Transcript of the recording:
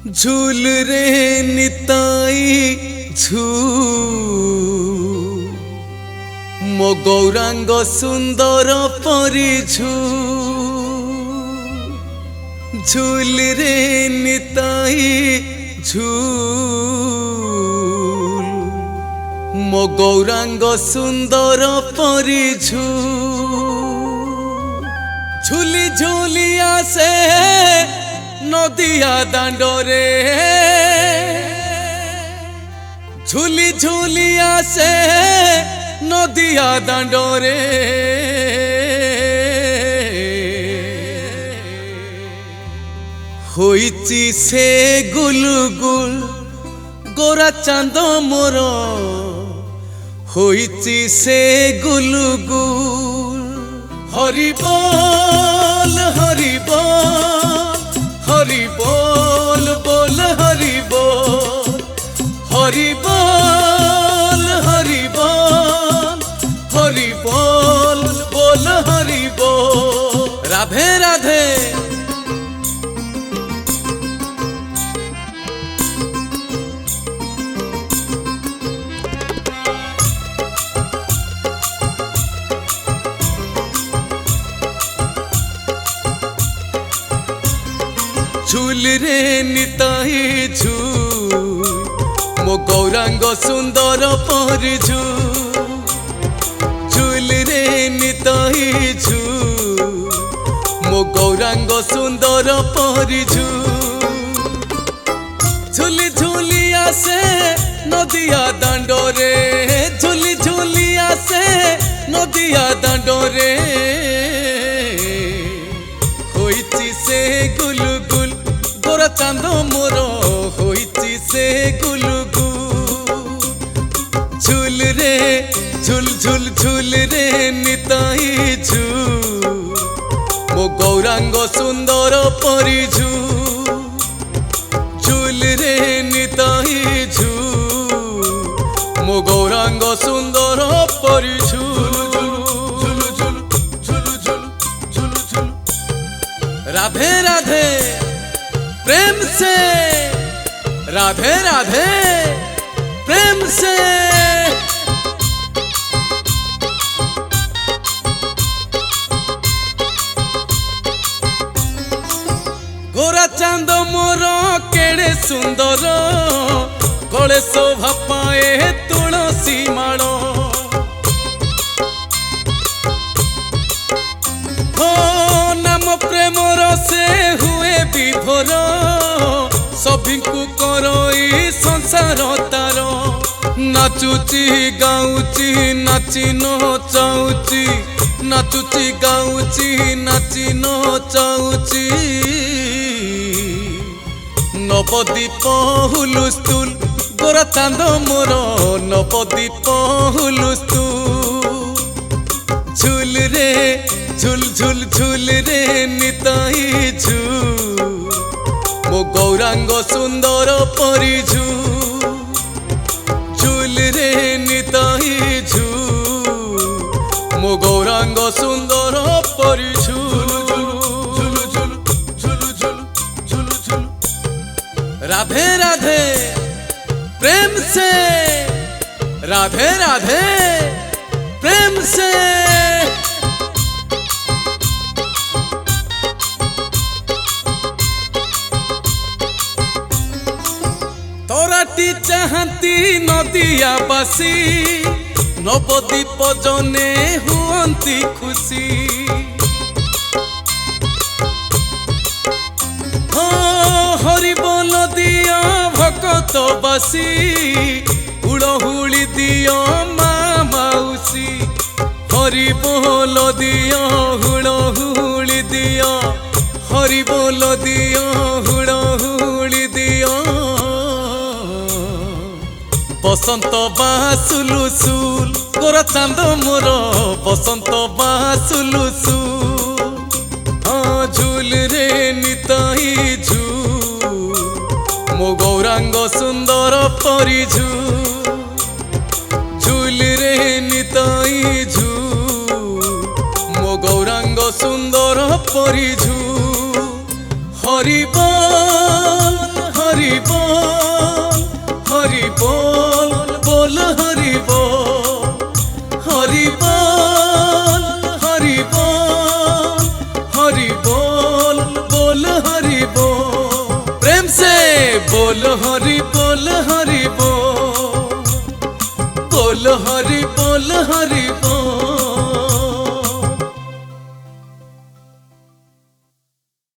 झूल रे निताई झूल मो गौरांग सुंदर परी झूल रे निताई झूल मो गौरांग सुंदर परी झूली झूली आसे नदिया दांडरे झूली झूली आसे नदिया दांडरे होइची से गुलगुल गोरा चांद मोर होइची से गुलगुल हरि बोल हरि बोल हरि बोल बोल हरि बोल हरि बोल हरि बोल हरि बोल बोल हरि बोल राधे राधे झूल रे निताई झूल मो गौरांग सुंदर परी झूल रे निताई झूल मो गौरांग सुंदर परी झूली झूली आसे नदिया दांडरे झूली झूली आसे नदिया दांडरे होइची से गुलगुल गोरा चांद मोर होइची से गुलगुल झूल रे झूल झूल झूल रे निताई झूल मो गौरांग सुंदर परी झूल रे निताई झूल मो गौरांग सुंदर परी राधे राधे प्रेम से राधे राधे प्रेम से गोरा चांद मोर केड़े सुंदर गले शोभा पाए तुलसी माल प्रेम रसे हुए विभोर सभी को करई संसार तार नाचुची गाउची नाची नचाउची नाचुची गाउची नाची नचाउची नवदीप हुलुस्तुल गोरा चांद मोर नवदीप हुलुस्तुल झूल रे झूल झूल झूल रे निताई झूल मो गौरांग सुंदर परी झूल रे निताई झूल मो गौरांग सुंदर परी झूल राधे राधे प्रेम से राधे राधे प्रेम से तोराटी चाहती नदिया बासी नवदीप जने हुअंती खुशी हरि बोल दिया भगत बासी हुड़हुड़ी दिया माँ मौसी हरि बोल दिया हुड़हुड़ी दिया हरि बोल दिया हुड़हुड़ी दिया बसंत बासुलुसुल गोरा चांद मोर बसंत बासुलुसुल हाँ झूल रे निताई झूल मो गौरांग सुंदर परी झूल रे निताई झूल मो गौरांग सुंदर परी हरि बोल हरि बोल, हरि बोल, बोल हरि बोल, हरि बोल, हरि बोल, हरि बोल, बोल हरि बोल। प्रेम से बोल हरि बोल, हरि बोल, बोल हरि बोल, हरि बोल।